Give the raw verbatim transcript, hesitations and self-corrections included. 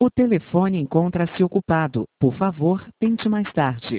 O telefone encontra-se ocupado. Por favor, tente mais tarde.